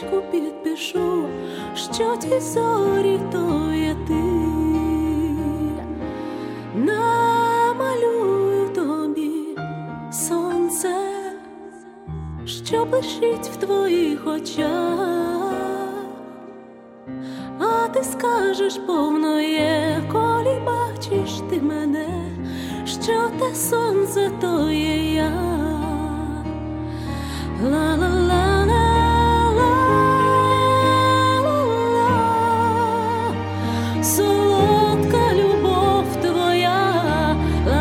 куточку підпишу, що ті зорі то є ти. Намалюю тобі сонце, що блищить в твоїх очах, а ти скажеш, повно є, коли бачиш ти мене, що те сонце то є я. Солодка любов твоя,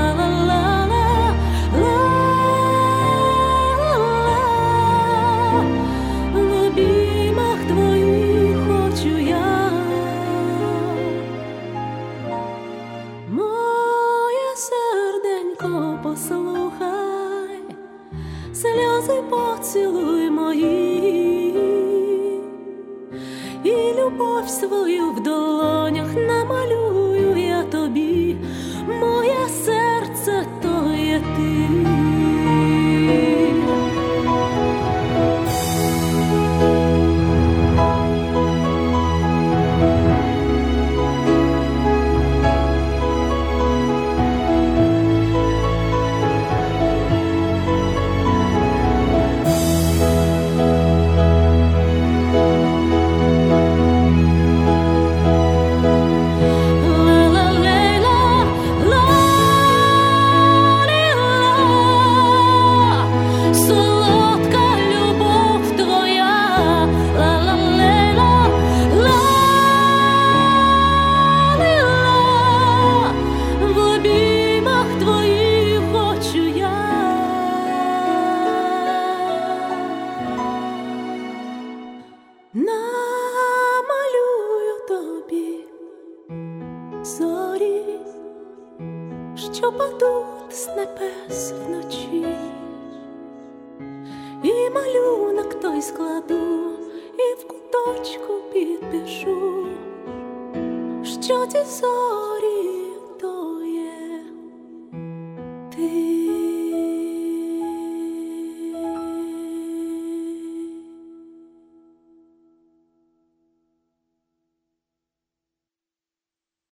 в обіймах твоїх хочу я. Моє серденько, послухай, сльози поцілуй мої, і любов свою в долонях намалюю я тобі. Моє серце то є ти. Намалюю тобі зорі, що падуть з небес вночі, і малюнок той складу, і в куточку підпишу, що ті зорі